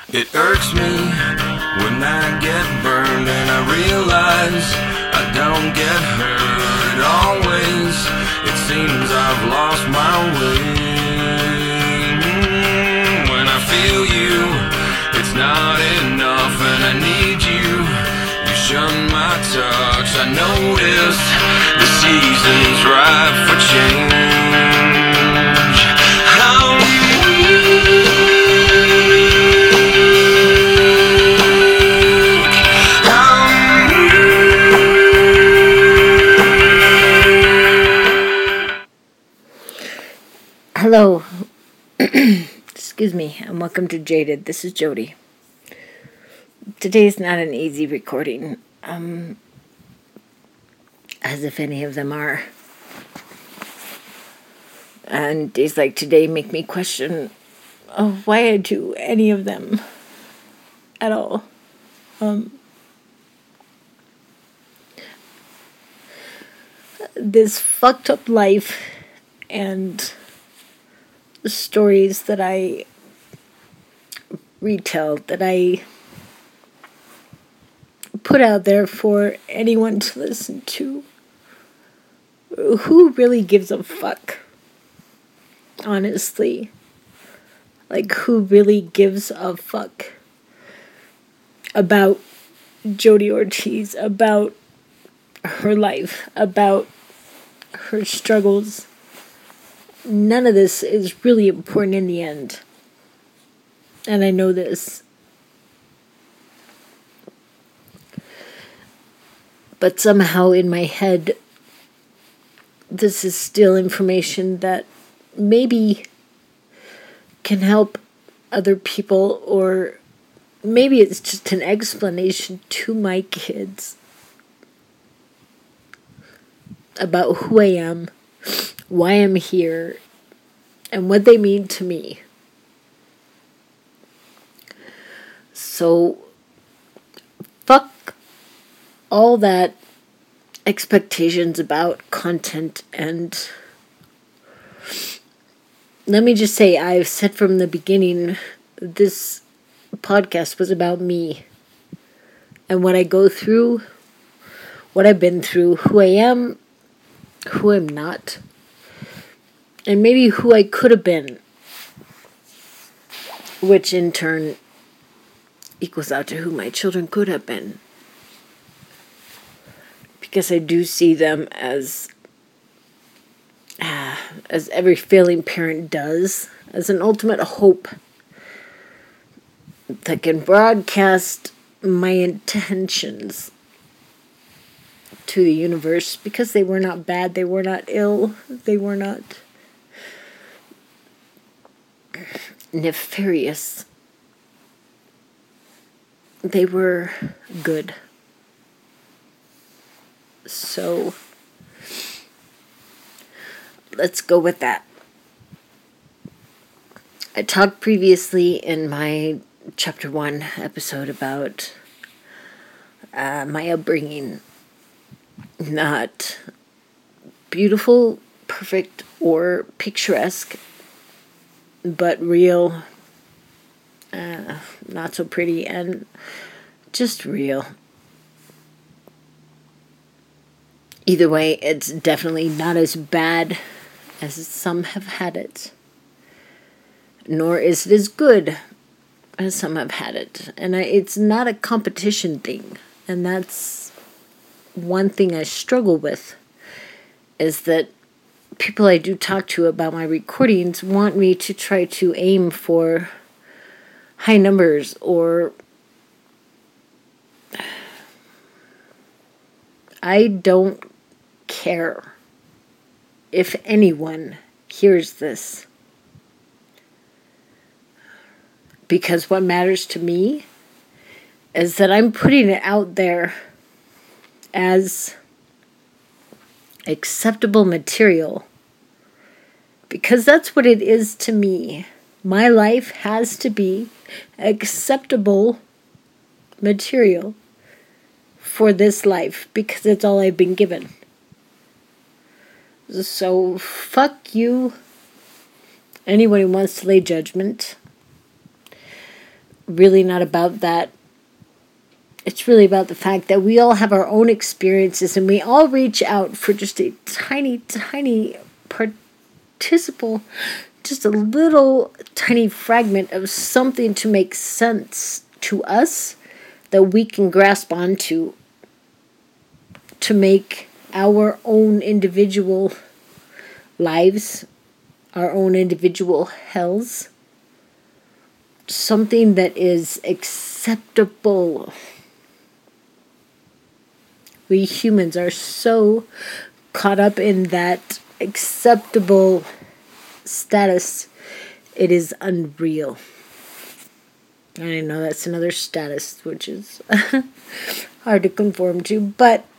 It irks me when I get burned and I realize I don't get hurt always. It seems I've lost my way. When I feel you, it's not enough and I need you. You shun my touch. I notice the season's ripe for change. I'm Hello, excuse me, and welcome to Jaded. This is Jody. Today's not an easy recording, as if any of them are. And days like today make me question why I do any of them at all. This fucked up life and the stories that I retell, that I put out there for anyone to listen to. Who really gives a fuck? Honestly. Like, who really gives a fuck about Jody Ortiz, about her life, about her struggles? None of this is really important in the end. And I know this. But somehow in my head, this is still information that maybe can help other people, or maybe it's just an explanation to my kids about who I am, why I'm here, and what they mean to me. So, fuck all that expectations about content, and let me just say, I've said from the beginning, this podcast was about me and what I go through, what I've been through, who I am, who I'm not, and maybe who I could have been, which in turn equals out to who my children could have been. Because I do see them as every failing parent does, as an ultimate hope that can broadcast my intentions to the universe, because they were not bad, they were not ill, they were not nefarious. They were good. So, let's go with that. I talked previously in my Chapter 1 episode about my upbringing. Not beautiful, perfect, or picturesque, but real, not so pretty, and just real. Either way, it's definitely not as bad as some have had it, nor is it as good as some have had it. And it's not a competition thing, and that's one thing I struggle with, is that people I do talk to about my recordings want me to try to aim for high numbers, or I don't care if anyone hears this, because what matters to me is that I'm putting it out there as acceptable material, because that's what it is to me. My life has to be acceptable material for this life, because it's all I've been given. So fuck you, anyone who wants to lay judgment. really not about that. It's really about the fact that we all have our own experiences and we all reach out for just a tiny, tiny participle, just a little tiny fragment of something to make sense to us that we can grasp onto to make our own individual lives, our own individual hells, something that is acceptable. We humans are so caught up in that acceptable status, it is unreal. I know that's another status which is hard to conform to, but